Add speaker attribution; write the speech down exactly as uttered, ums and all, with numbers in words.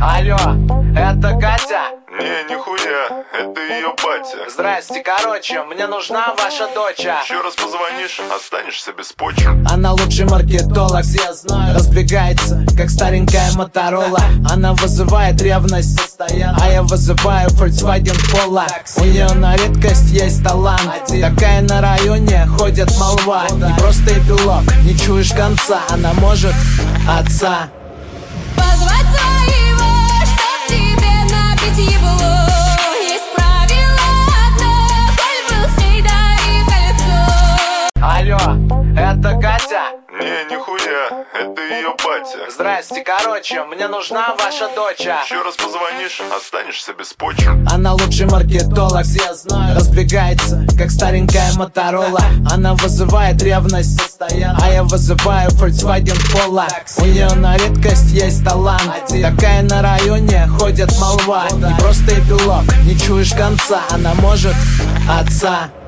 Speaker 1: Алло, это Катя?
Speaker 2: Не, нихуя, это ее батя.
Speaker 1: Здрасте, короче, мне нужна ваша доча.
Speaker 2: Еще раз позвонишь, останешься без почек.
Speaker 1: Она лучший маркетолог, все знают. Разбегается, как старенькая Моторола. Она вызывает ревность, а я вызываю Volkswagen Polo. У нее на редкость есть талант. Такая на районе ходит молва. Не просто эпилог, не чуешь конца. Она может отца
Speaker 3: позвать своего, чтоб тебе набить ебло. Есть правило одно, коль был с ней, дари кольцо.
Speaker 1: Алло, это Катя?
Speaker 2: Не, нихуя, это ее батя.
Speaker 1: Здрасте, короче, мне нужна ваша доча.
Speaker 2: Еще раз позвонишь, останешься без почек.
Speaker 1: Она лучший маркетолог, все знают. Разбегается, как старенькая Моторола. Она вызывает ревность, а я вызываю Volkswagen Polo. У нее на редкость есть талант. Такая на районе ходит молва. Не просто эпилог, не чуешь конца. Она может отца